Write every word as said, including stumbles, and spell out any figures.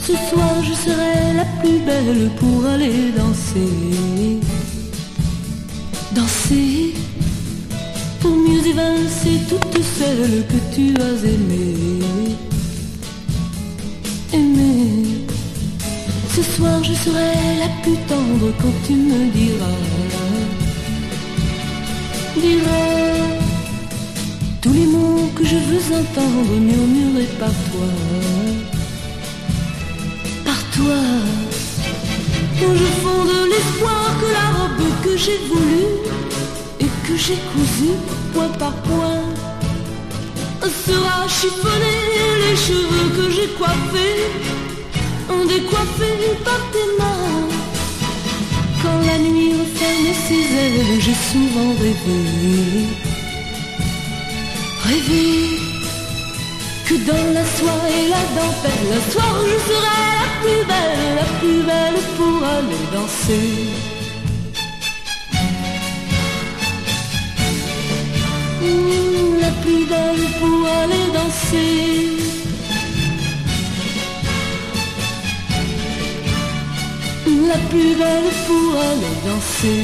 Ce soir je serai la plus belle pour aller danser. Danser pour mieux évincer toutes celles que tu as aimées. Aimer. Ce soir je serai la plus tendre quand tu me diras. Diras tous les mots que je veux entendre murmurés par toi. Par toi. Quand je fonde l'espoir que la robe que j'ai voulue et que j'ai cousue point par point sera chiffonnée, les cheveux que j'ai coiffés décoiffés par tes mains. Quand la nuit referme ses ailes, j'ai souvent rêvé, rêvé que dans la soie et la dentelle, un soir je serai la plus belle, la plus belle pour aller danser. Mmh, la plus belle pour aller danser. La plus belle pour aller danser.